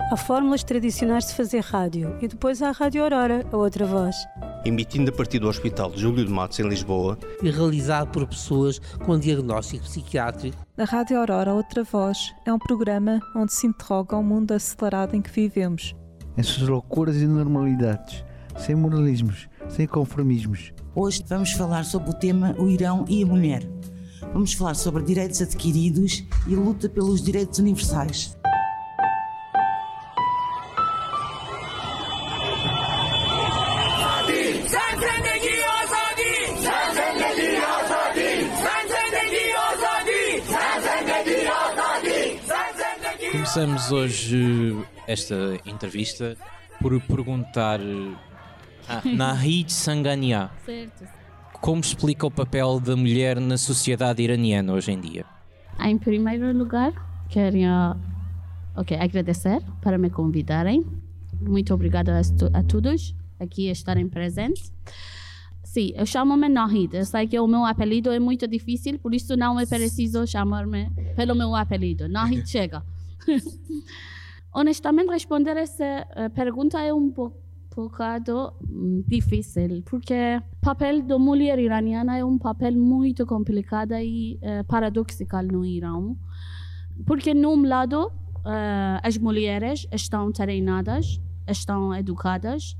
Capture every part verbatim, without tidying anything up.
Há fórmulas tradicionais de fazer rádio e depois há a Rádio Aurora, a outra voz. Emitindo a partir do Hospital de Júlio de Matos, em Lisboa. E realizado por pessoas com diagnóstico psiquiátrico. A Rádio Aurora, outra voz, é um programa onde se interroga o mundo acelerado em que vivemos. As suas loucuras e normalidades, sem moralismos, sem conformismos. Hoje vamos falar sobre o tema o Irão e a mulher. Vamos falar sobre direitos adquiridos e luta pelos direitos universais. Começamos hoje esta entrevista por perguntar a Nahid Sanghania como explica o papel da mulher na sociedade iraniana hoje em dia. Em primeiro lugar, queria okay, agradecer para me convidarem. Muito obrigada a, a todos aqui estarem presentes. Sim, eu chamo-me Nahid. Eu sei que o meu apelido é muito difícil, por isso não é preciso chamar-me pelo meu apelido. Nahid chega. Honestamente, responder essa pergunta é um pouco bocado difícil, porque o papel da mulher iraniana é um papel muito complicado e uh, paradoxal no Irão, porque num lado uh, as mulheres estão treinadas, estão educadas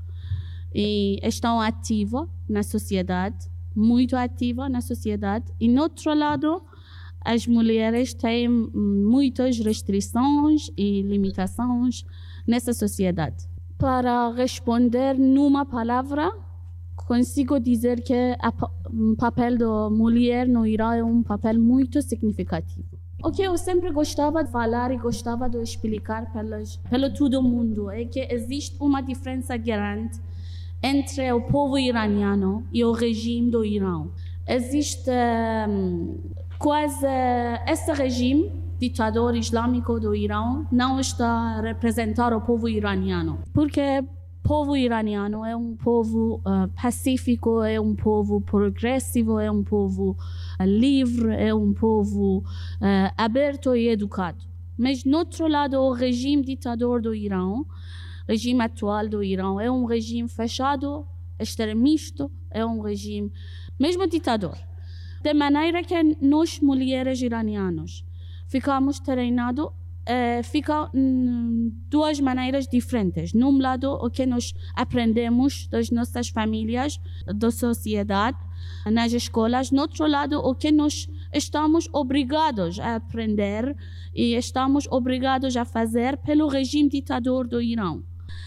e estão ativas na sociedade, muito ativas na sociedade, e no outro lado as mulheres têm muitas restrições e limitações nessa sociedade. Para responder numa palavra, consigo dizer que o papel da mulher no Irã é um papel muito significativo. O que eu sempre gostava de falar e gostava de explicar pelas, pelo todo mundo é que existe uma diferença grande entre o povo iraniano e o regime do Irã. Existe um, quase esse regime ditador islâmico do Irão não está a representar o povo iraniano, porque o povo iraniano é um povo uh, pacífico, é um povo progressivo, é um povo uh, livre, é um povo uh, aberto e educado. Mas, no outro lado, o regime ditador do Irão, o regime atual do Irão, é um regime fechado, extremista, é um regime, mesmo ditador. De maneira que nós, mulheres iranianas, ficamos treinados, uh, fica um, duas maneiras diferentes. Num lado, o que nós aprendemos das nossas famílias, da sociedade, nas escolas. No outro lado, o que nós estamos obrigados a aprender e estamos obrigados a fazer pelo regime ditador do Irão.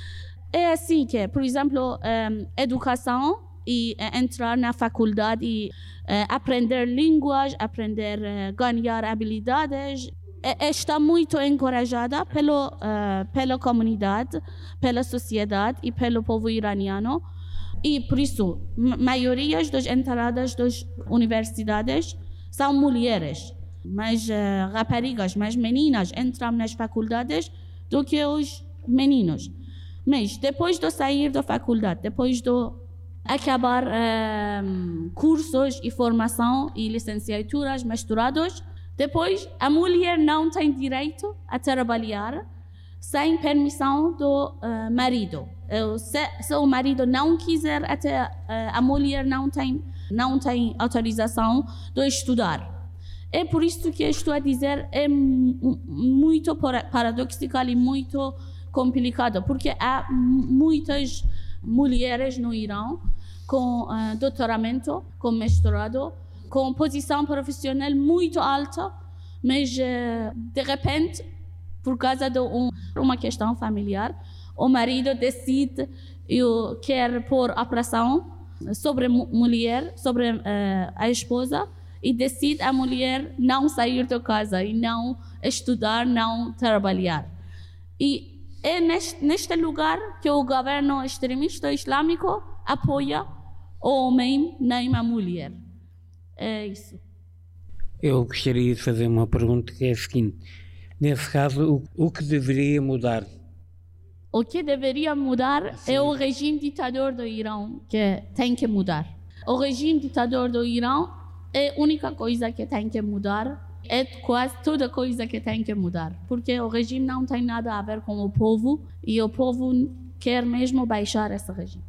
É assim que, por exemplo, um, educação e uh, entrar na faculdade e uh, aprender línguas, aprender uh, ganhar habilidades, uh, está muito encorajada pelo, uh, pela comunidade, pela sociedade e pelo povo iraniano. E por isso, a maioria das entradas das universidades são mulheres, mais uh, raparigas, mais meninas entram nas faculdades do que os meninos. Mas depois de sair da faculdade, depois de acabar um, cursos e formação e licenciaturas misturados, depois a mulher não tem direito a trabalhar sem permissão do uh, marido. Se, se o marido não quiser, até, uh, a mulher não tem, não tem autorização de estudar. É por isso que estou a dizer, é muito paradoxal e muito complicado, porque há muitas mulheres no Irão com uh, doutoramento, com mestrado, com posição profissional muito alta, mas uh, de repente, por causa de um, uma questão familiar, o marido decide e quer pôr a pressão sobre a mulher, sobre uh, a esposa, e decide a mulher não sair da casa e não estudar, não trabalhar. E é neste, neste lugar que o governo extremista islâmico apoia o homem, nem a mulher. É isso. Eu gostaria de fazer uma pergunta que é a seguinte. Nesse caso, o, o que deveria mudar? O que deveria mudar Sim. é o regime ditador do Irão, que tem que mudar. O regime ditador do Irão é a única coisa que tem que mudar é quase toda coisa que tem que mudar, porque o regime não tem nada a ver com o povo e o povo quer mesmo baixar esse regime.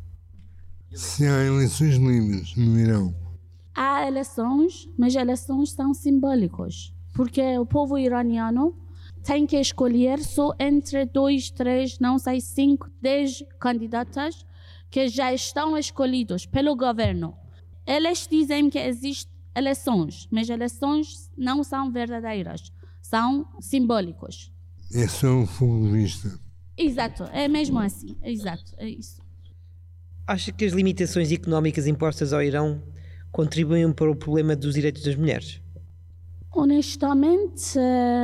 Se há eleições livres no Irão? Há eleições, mas eleições são simbólicas, porque o povo iraniano tem que escolher só entre dois, três, não sei, cinco, dez candidatos que já estão escolhidos pelo governo. Eles dizem que existem eleições, mas eleições não são verdadeiras, são simbólicas. É só um fogo de vista. Exato, é mesmo assim, exato, é isso. Acha que as limitações económicas impostas ao Irão contribuem para o problema dos direitos das mulheres? Honestamente,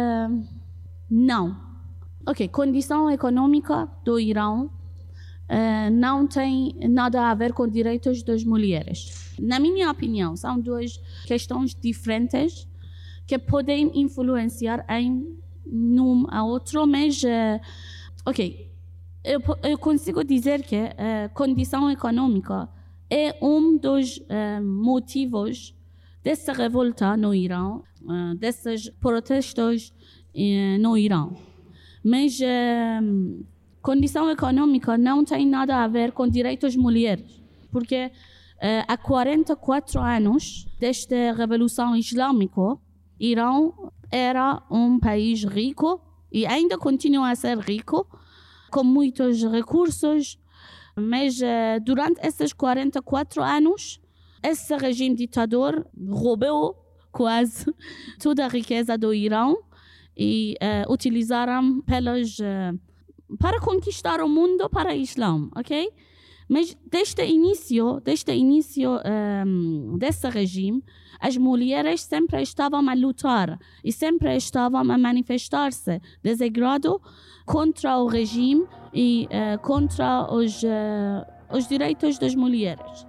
não. Ok, condição econômica do Irão Uh, não tem nada a ver com direitos das mulheres. Na minha opinião, são duas questões diferentes que podem influenciar em um a outro, mas, uh, ok, eu, eu consigo dizer que a uh, condição econômica é um dos uh, motivos dessa revolta no Irão, uh, desses protestos uh, no Irão. Mas uh, condição econômica não tem nada a ver com direitos das mulheres, porque uh, há quarenta e quatro anos desde a Revolução Islâmica, Irão era um país rico e ainda continua a ser rico, com muitos recursos, mas uh, durante esses quarenta e quatro anos, esse regime ditador roubou quase toda a riqueza do Irão e uh, utilizaram pelas... Uh, para conquistar o mundo para o Islã, ok? Mas desde o início, desde o início um, desse regime, as mulheres sempre estavam a lutar e sempre estavam a manifestar-se desagrado contra o regime e uh, contra os, uh, os direitos das mulheres.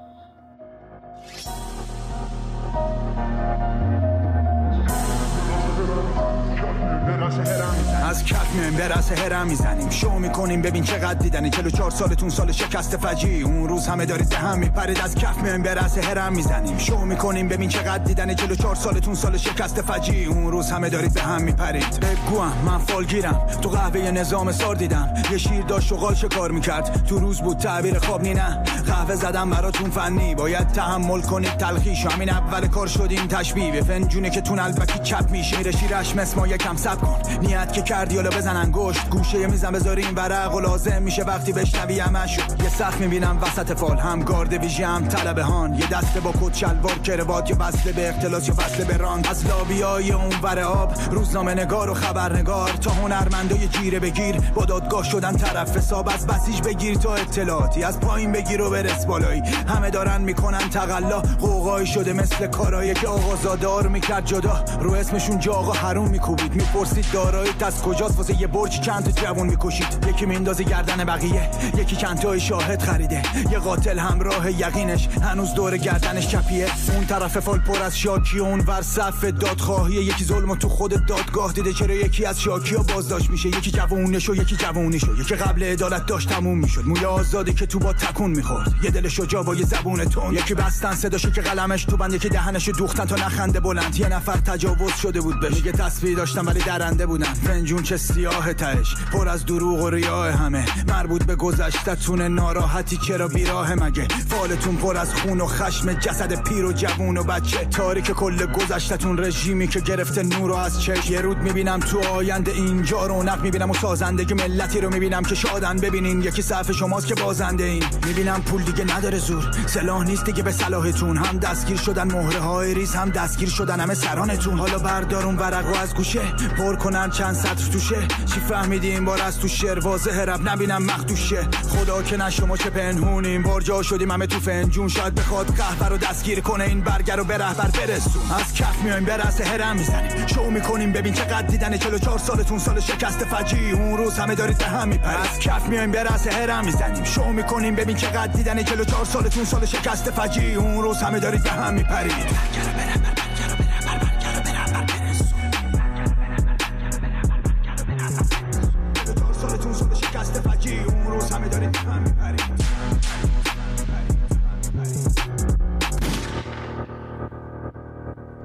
از کف میایم به رأس هرم میزنیم شو میکنیم ببین چقدر دیدنی چهل و چهار سالتون سال شکست فجی اون روز همه دارید به هم میپرید از کف میایم به رأس هرم میزنیم شو میکنیم ببین چقدر دیدنی چهل و چهار سالتون سال شکست فجی اون روز همه دارید به هم میپرید بگوام من فالگیرم تو قهوه نظام سار دیدم یه شیر داشت شغال شکار میکرد تو روز بود تعبیر خواب نی نه قهوه زدم براتون فنی باید تحمل کنید تلخیش همین اول کار شدیم تشبیه فنجونه که تون البکی چپ میشه میره شیرش مسما یکم سب کن نیت که کردی حالا بزن انگشت گوشه میزم بذاری این ورق و لازم میشه وقتی بشنوی همشو یه سخت میبینم وسط فال هم گارد ویژه هم طلبه هان یه دسته با کت شلوار کروات یا وصله به اختلاس یا وصله به ران از لابیای اون ور آب روزنامه نگار و خبرنگار تا هنرمندای جیره بگیر با دادگاه شدن طرف حساب از بسیج بگیر تا اطلاعاتی از پایین بگیر و برس بالایی همه دارن میکنن تقلا قوقایی شده مثل کارایی که آقازادار میکرد جدا رو اسمشون جا آقا حروم میکوبید میپرسید داراییت از کجاست واسه یه برج چند تا جوون میکشید یکی میندازه گردن بقیه یکی چند تا شاهد خریده یه قاتل همراه یقینش هنوز دور گردنش کپیه اون طرف فال پر از شاکی اون ور صف دادخواهی یکی ظلمو تو خود دادگاه دیده چرا یکی از شاکی‌ها بازداشت میشه یکی جوونش و یکی جوونیش و یکی قبل عدالت داشت تموم میشد موی آزادی که تو با تکون میخورد یه دل شجاع با یه زبون تون یکی بستن صداشو که قلمش تو بند یکی دهنشو دوختن تا نخنده بلند یه نفر تجاوز شده بود بهش میگه تسبیح داشتم ولی درنده بودن فنجون چه سیاه تهش پر از دروغ و ریاه همه مربوط به گذشته‌تون ناراحتی چرا بیراه مگه فالتون پر از خون و خشم جسد پیر و جوون و بچه تاریک کل گذشته‌تون رژیمی که گرفته نور از چشم یه رود میبینم تو آینده اینجا رونق میبینم و سازندگی ملتی رو میبینم که شادن ببینین یکی صف شماست که بازنده این میبینم پول دیگه نداره زور سلاح نیست دیگه به صلاحتون هم دستگیر شدن مهره های ریز هم دستگیر شدن همه سرانتون حالا بردارون ورقو از گوشه پر کنن چند سطر توشه چی فهمیدی این بار از تو شعر واضح رب نبینم مخدوشه خدا که نشما چه پنهونیم بار جا شدیم همه تو فنجون شاید بخواد قهوه رو دستگیر کنه این برگر رو به رهبر برسون از کف میایم به رأس هرم میزنیم شو میکنیم ببین چقدر دیدن چهل و چهار سالتون سال شکست فجی اون روز همه دارید به هم میپرید از کف میایم به رأس هرم میزنیم شو میکنیم ببین چقدر دیدن چهل و چهار سالتون سال شکست فجی اون روز همه دارید به هم میپرید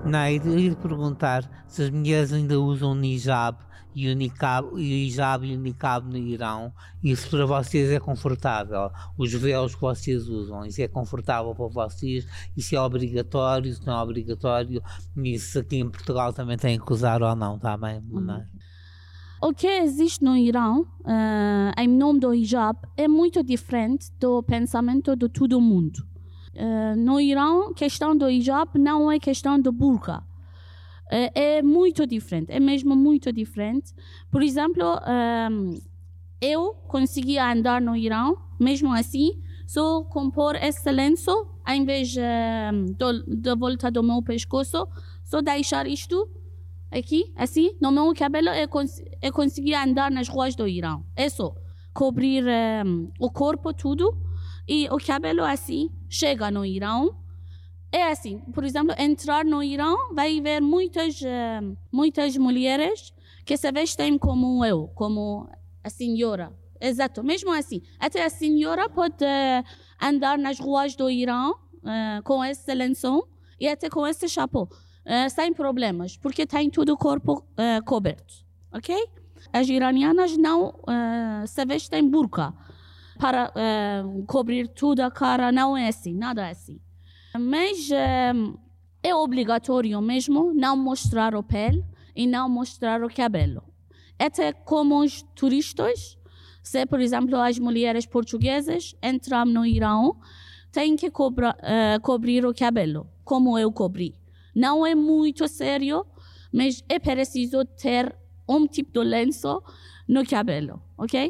Não, eu ia perguntar se as mulheres ainda usam niqab e o niqab, o hijab e o niqab no Irão, isso para vocês é confortável? Os véus que vocês usam, isso é confortável para vocês? Isso é obrigatório, isso não é obrigatório? Isso aqui em Portugal também tem que usar ou não, está bem? Não. O que existe no Irão, uh, em nome do hijab, é muito diferente do pensamento de todo mundo. Uh, no Irão, a questão do hijab não é questão do burqa. Uh, é muito diferente, é mesmo muito diferente. Por exemplo, um, eu conseguia andar no Irão, mesmo assim, só com pôr esse lenço, em vez uh, da volta do meu pescoço, só deixar isto aqui, assim, no meu cabelo, eu, cons eu conseguia andar nas ruas do Irão. É só cobrir um, o corpo, tudo, e o cabelo assim, chega no Irão. É assim, por exemplo, entrar no Irão, vai ver muitas, uh, muitas mulheres que se vestem como eu, como a senhora. Exato, mesmo assim. Até a senhora pode uh, andar nas ruas do Irão uh, com esse lençol e até com esse chapéu, uh, sem problemas, porque tem todo o corpo uh, coberto, ok? As iranianas não uh, se vestem burqa para uh, cobrir toda a cara, não é assim, nada assim. Mas uh, é obrigatório mesmo não mostrar o pele e não mostrar o cabelo. Até como os turistas, se por exemplo as mulheres portuguesas entram no Irão, têm que cobra, uh, cobrir o cabelo, como eu cobri. Não é muito sério, mas é preciso ter um tipo de lenço no cabelo, ok?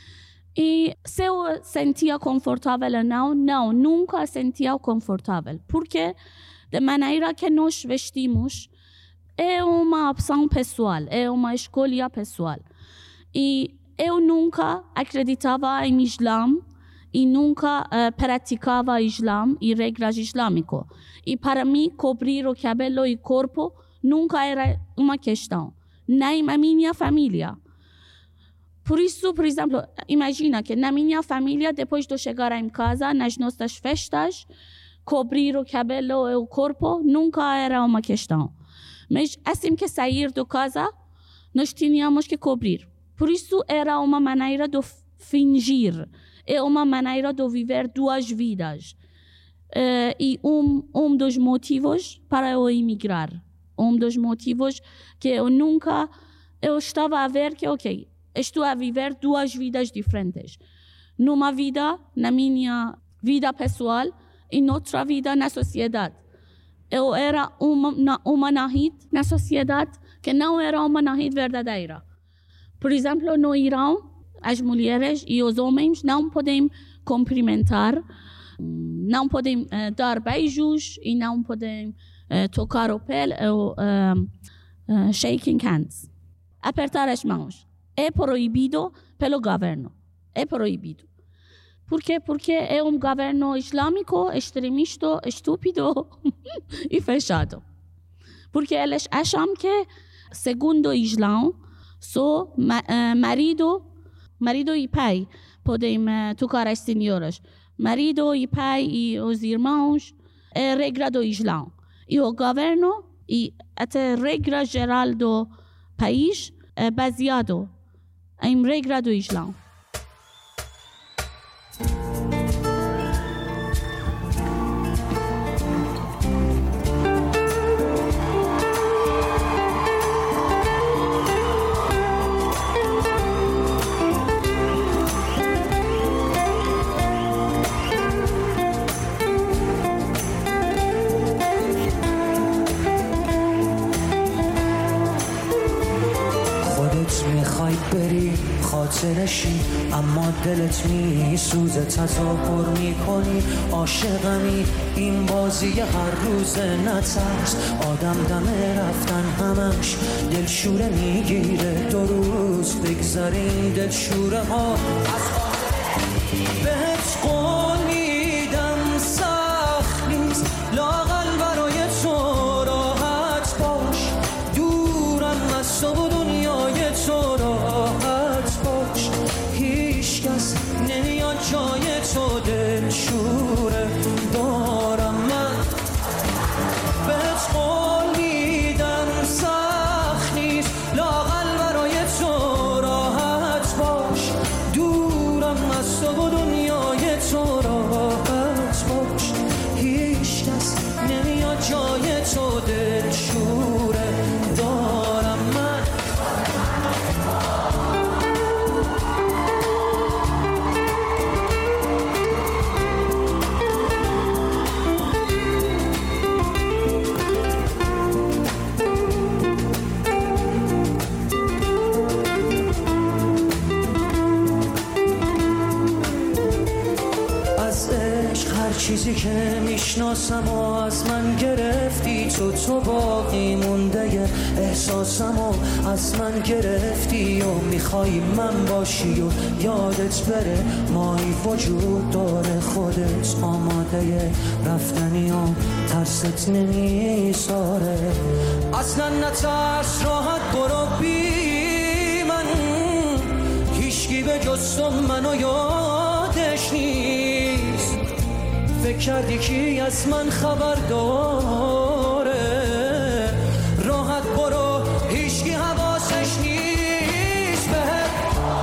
E se eu sentia confortável ou não, não, nunca sentia confortável. Porque da maneira que nós vestimos é uma opção pessoal, é uma escolha pessoal. E eu nunca acreditava em Islã e nunca uh, praticava Islã e regras islâmicas. E para mim, cobrir o cabelo e o corpo nunca era uma questão, nem a minha família. Por isso, por exemplo, imagina que na minha família, depois de chegar em casa, nas nossas festas, cobrir o cabelo e o corpo nunca era uma questão. Mas assim que sair de casa, nós tínhamos que cobrir. Por isso, era uma maneira de fingir, é uma maneira de viver duas vidas. Uh, e um, um dos motivos para eu emigrar, um dos motivos que eu nunca, eu estava a ver que, ok, estou a viver duas vidas diferentes. Numa vida, na minha vida pessoal, e noutra vida na sociedade. Eu era uma, uma nahid na sociedade que não era uma nahid verdadeira. Por exemplo, no Irão, as mulheres e os homens não podem cumprimentar, não podem uh, dar beijos e não podem uh, tocar o pele, ou uh, uh, shaking hands, apertar as mãos. É proibido pelo governo. É proibido. Por quê? Porque é um governo islâmico, extremista, estúpido e fechado. Porque eles acham que, segundo o Islã, só ma uh, marido, marido e pai podem uh, tocar as senhoras. Marido e pai e os irmãos é regra do Islã. E o governo e até a regra geral do país é baseado em regra do Islã. خاطرشی اما دلت میسوزه تظاهر میکنی عاشقمی این بازی هر روز نترس آدم دم رفتن همش دلشوره میگیره دو روز بگذارین دلشوره ها از بهت قول میدم سخت نیست لااقل برای تو راحت باش دورم از تو و دنیای تو راحت باش هیچ کس نمیاد جای تو دلشوره دارم من بهت قول چیزی که میشناسم و از من گرفتی تو تو باقی مونده احساسم و از من گرفتی و میخوای من باشی و یادت بره مایی وجود داره خودت آماده رفتنی و ترست نمیذاره اصلا نترس راحت برو بی من هیچکی به جز تو منو یادش نیست فکر کردی کی از من خبر داره راحت برو هیچکی حواسش نیست بهت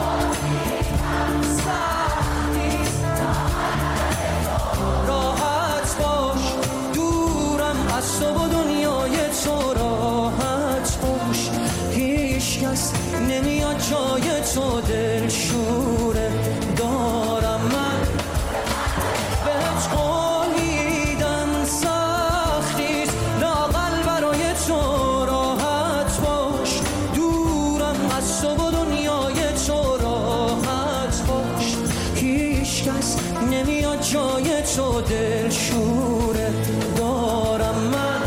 راحت باش دورم از تو و دنیای تو راحت باش هیچ کس نمیاد جای تو دلشوره دارم من بهت قول میدم سختیست لااقل برای تو راحت باش دورم از تو و دنیای تو راحت باش هیچ کس نمیاد جای تو دلشوره دارم من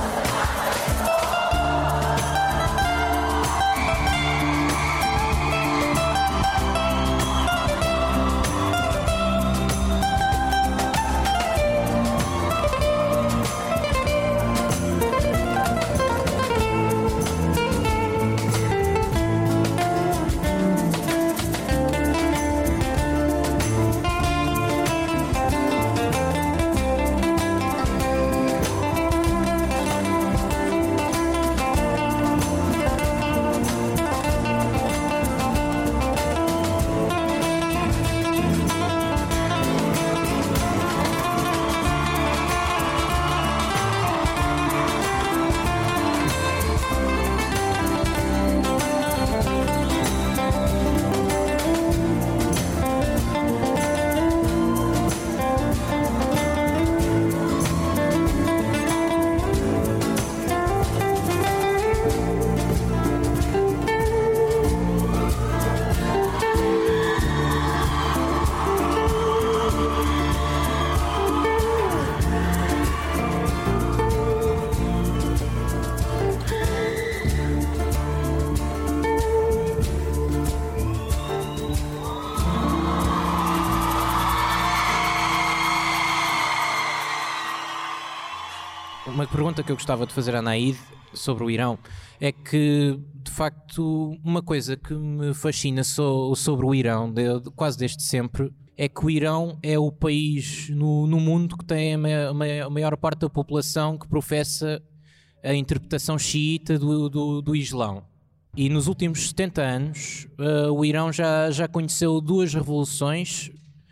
Uma pergunta que eu gostava de fazer à Naid sobre o Irão é que, de facto, uma coisa que me fascina so, sobre o Irão, de, de, quase desde sempre, é que o Irão é o país no, no mundo que tem a, ma, a maior parte da população que professa a interpretação xiita do, do, do Islão. E nos últimos setenta anos, uh, o Irão já, já conheceu duas revoluções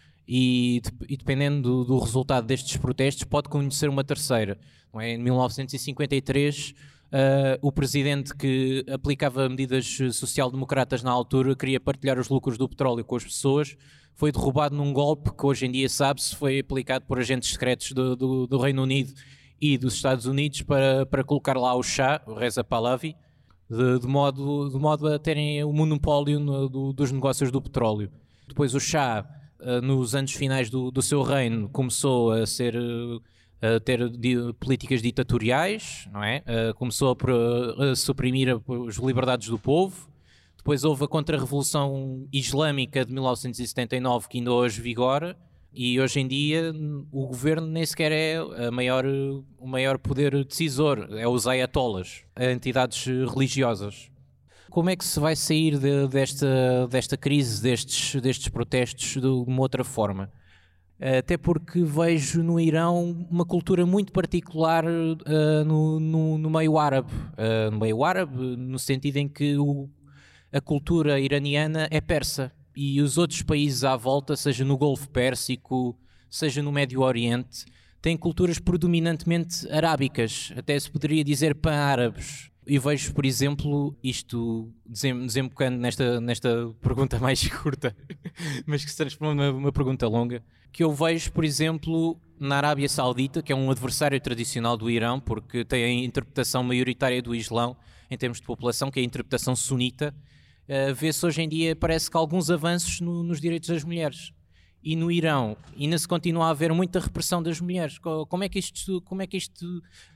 e, e dependendo do, do resultado destes protestos, pode conhecer uma terceira. Em mil novecentos e cinquenta e três, uh, o presidente que aplicava medidas social-democratas na altura queria partilhar os lucros do petróleo com as pessoas, foi derrubado num golpe que hoje em dia sabe-se foi aplicado por agentes secretos do, do, do Reino Unido e dos Estados Unidos para, para colocar lá o Shah, o Reza Pahlavi, de, de, modo, de modo a terem o monopólio no, do, dos negócios do petróleo. Depois o Shah, uh, nos anos finais do, do seu reino, começou a ser... Uh, a ter di- políticas ditatoriais, não é? Uh, começou a, a suprimir a, as liberdades do povo. Depois houve a Contra-Revolução Islâmica de mil novecentos e setenta e nove, que ainda hoje vigora, e hoje em dia o governo nem sequer é a maior, o maior poder decisor, é os ayatollahs, entidades religiosas. Como é que se vai sair de, desta, desta crise, destes, destes protestos, de uma outra forma? Até porque vejo no Irão uma cultura muito particular uh, no, no, no meio árabe. Uh, no meio árabe, no sentido em que o, a cultura iraniana é persa. E os outros países à volta, seja no Golfo Pérsico, seja no Médio Oriente, têm culturas predominantemente arábicas. Até se poderia dizer pan-árabes. E vejo, por exemplo, isto desembocando nesta, nesta pergunta mais curta, mas que se transforma numa uma pergunta longa, que eu vejo, por exemplo, na Arábia Saudita, que é um adversário tradicional do Irão, porque tem a interpretação maioritária do Islão, em termos de população, que é a interpretação sunita, uh, vê-se hoje em dia, parece que alguns avanços no, nos direitos das mulheres. e no Irão ainda se continua a haver muita repressão das mulheres. Como é que isto, como é que isto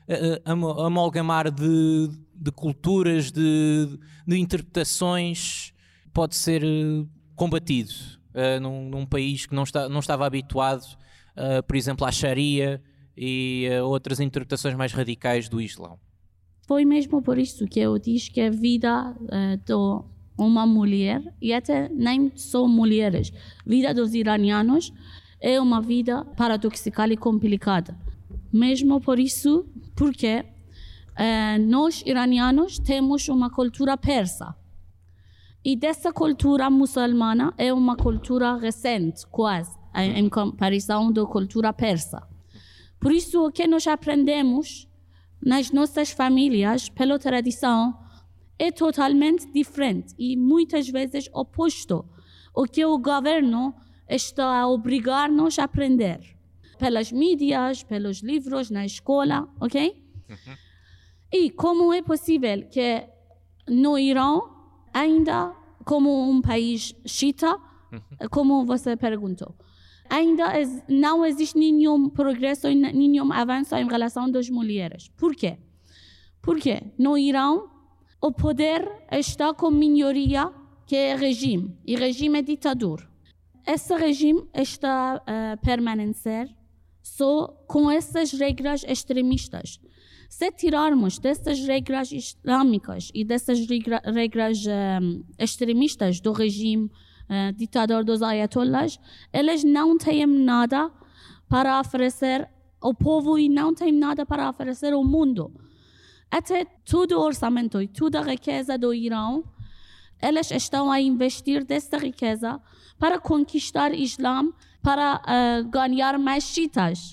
uh, amalgamar de, de culturas, de, de interpretações pode ser uh, combatido uh, num, num país que não, está, não estava habituado, uh, por exemplo, à Sharia e uh, outras interpretações mais radicais do Islão? Foi mesmo por isso que eu disse que a vida uh, do uma mulher, e até nem só mulheres, a vida dos iranianos é uma vida paradoxal e complicada. Mesmo por isso, porque uh, nós iranianos temos uma cultura persa. E dessa cultura muçulmana é uma cultura recente, quase, em, em comparação da cultura persa. Por isso, o que nós aprendemos nas nossas famílias, pela tradição, é totalmente diferente e muitas vezes oposto ao que o governo está a obrigar-nos a aprender. Pelas mídias, pelos livros, na escola, ok? Uhum. E como é possível que no Irão, ainda como um país xiita, uhum. como você perguntou, ainda não existe nenhum progresso, nenhum avanço em relação às mulheres. Por quê? Porque no Irão, o poder está com minoria, que é regime, e regime é ditadura. Esse regime está a permanecer só com essas regras extremistas. Se tirarmos dessas regras islâmicas e dessas regra, regras um, extremistas do regime uh, ditador dos ayatollahs, eles não têm nada para oferecer ao povo e não têm nada para oferecer ao mundo. Até todo o orçamento e toda a riqueza do Irão, eles estão a investir dessa riqueza para conquistar o Islã, para uh, ganhar mais xiitas.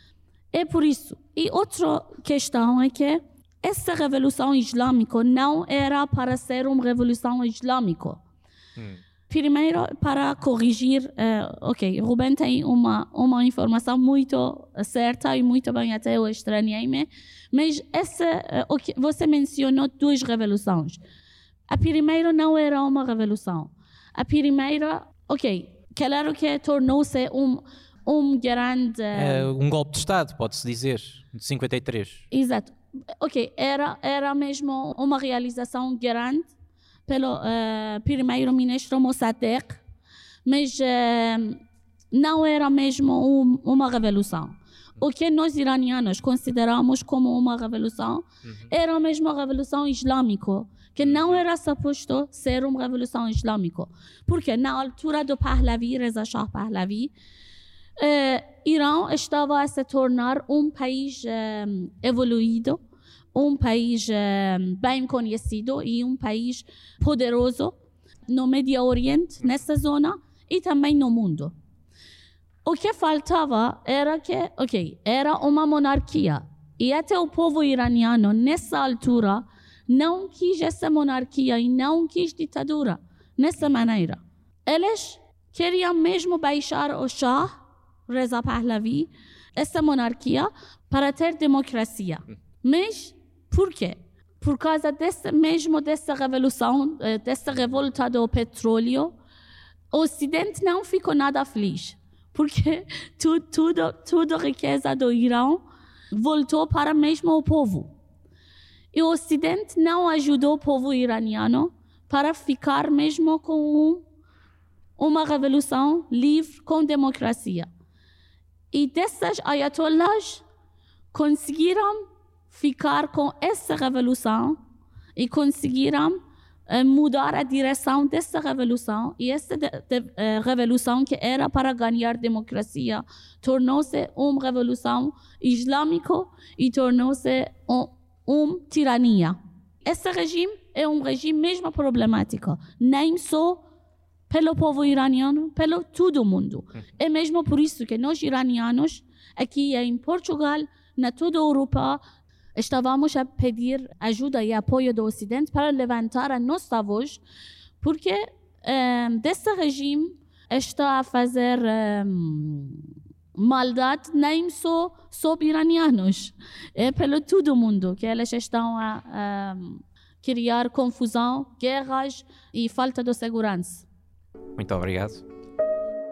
É por isso. E outra questão é que essa revolução islâmica não era para ser uma revolução islâmica. Hum. Primeiro, para corrigir, uh, ok, Ruben tem uma, uma informação muito certa e muito bem, até eu estranhei-me, mas essa, uh, okay, você mencionou duas revoluções. A primeira não era uma revolução. A primeira, ok, claro que tornou-se um, um grande... É um golpe de Estado, pode-se dizer, de cinquenta e três. Exato. Ok, era, era mesmo uma realização grande pelo uh, primeiro-ministro Mossadegh, mas uh, não era mesmo um, uma revolução. O que nós iranianos consideramos como uma revolução uhum. era mesmo a revolução islâmica, que não era suposto ser uma revolução islâmica. Porque na altura do Pahlavi, Reza Shah Pahlavi, uh, Irão estava a se tornar um país uh, evoluído, um país uh, bem conhecido e um país poderoso no Médio Oriente, nessa zona, e também no mundo. O que faltava era que, ok, era uma monarquia. E até o povo iraniano, nessa altura, não quis essa monarquia e não quis ditadura, nessa maneira. Eles queriam mesmo baixar o Shah, Reza Pahlavi, essa monarquia, para ter democracia. Mas por quê? Por causa desse, mesmo dessa revolução, dessa revolta do petróleo, o Ocidente não ficou nada feliz, porque tudo, tudo, toda a riqueza do Irão voltou para mesmo o povo. E o Ocidente não ajudou o povo iraniano para ficar mesmo com um, uma revolução livre, com democracia. E dessas ayatollahs conseguiram ficar com essa revolução e conseguiram uh, mudar a direção dessa revolução. E essa de, de, uh, revolução que era para ganhar democracia tornou-se uma revolução islâmica e tornou-se um, uma tirania. Esse regime é um regime mesmo problemático, nem só pelo povo iraniano, pelo todo o mundo. É mesmo por isso que nós iranianos, aqui em Portugal, na toda a Europa, estávamos a pedir ajuda e apoio do Ocidente para levantar a nossa voz, porque um, desse regime está a fazer um, maldade nem só sobre iranianos, é pelo todo o mundo que eles estão a, a criar confusão, guerras e falta de segurança. Muito obrigado.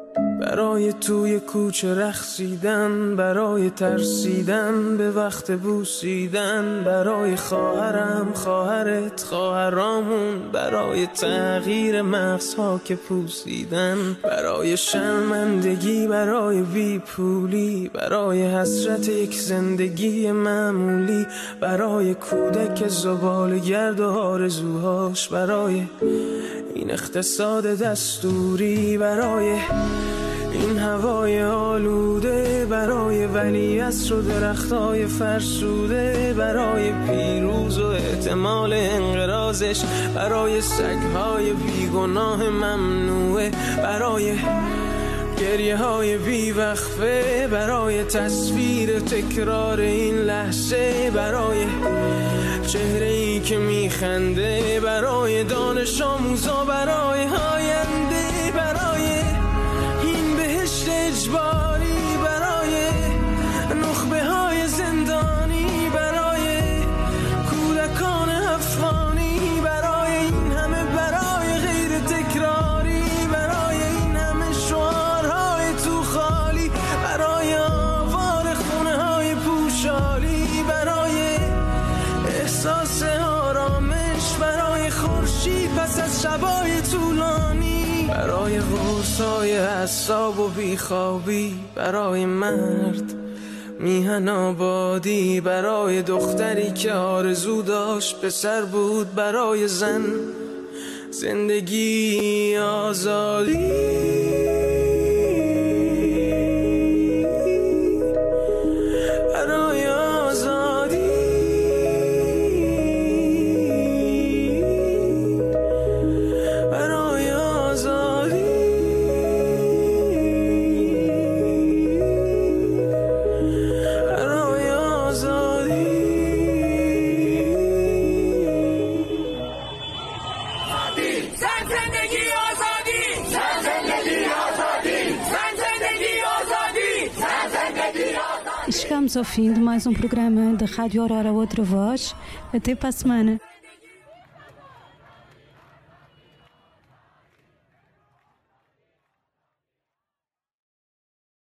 برای توی کوچه رقصیدن، برای ترسیدن به وقت بوسیدن، برای خواهرم خواهرت خواهرامون، برای تغییر مغزها که پوسیدن، برای شرمندگی برای بی پولی، برای حسرت یک زندگی معمولی، برای کودک زباله‌گرد و آرزوهاش، برای این اقتصاد دستوری، برای این هوای آلوده، برای ولیعصر و درختای فرسوده، برای پیروز و احتمال انقراضش، برای سگهای بیگناه ممنوعه، برای گریه های بیوقفه، برای تصویر تکرار این لحظه، برای چهره ای که میخنده، برای دانش آموزا، برای آینده، برای این بهشت اجباری، برای نخبه های زندانی، برای کودکان افغانی، برای این همه برای غیر تکراری، برای این همه شعارهای تو خالی، برای آوار خونه های پوشالی، برای احساس آرامش، برای خورشید پس از شبای طولانی، برای غرصای اعصاب و بیخوابی، برای مرد میهن آبادی، برای دختری که آرزو داشت پسر بود، برای زن زندگی آزادی، برای آزادی، برای آزادی، برای آزادی. زن زندگی آزادی، زن زندگی آزادی، زن زندگی آزادی، زن زندگی آزادی. Chegamos ao fim de mais um programa da Rádio Aurora Outra Voz. Até para a semana.